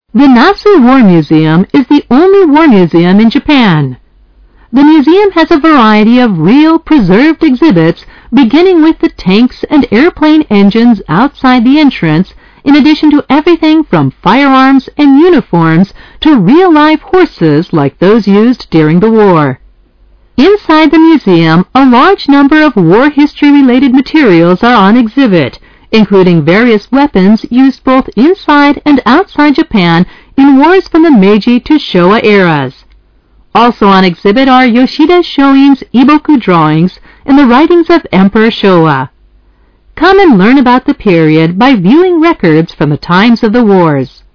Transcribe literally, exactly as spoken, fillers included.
The Nasu War Museum is the only war museum in Japan. The museum has a variety of real preserved exhibits, beginning with the tanks and airplane engines outside the entrance, in addition to everything from firearms and uniforms to real-life horses like those used during the war. Inside the museum, a large number of war history-related materials are on exhibit, including various weapons used both inside and outside Japan in wars from the Meiji to Showa eras. Also on exhibit are Yoshida Shoin's Iboku drawings and the writings of Emperor Showa. Come and learn about the period by viewing records from the times of the wars.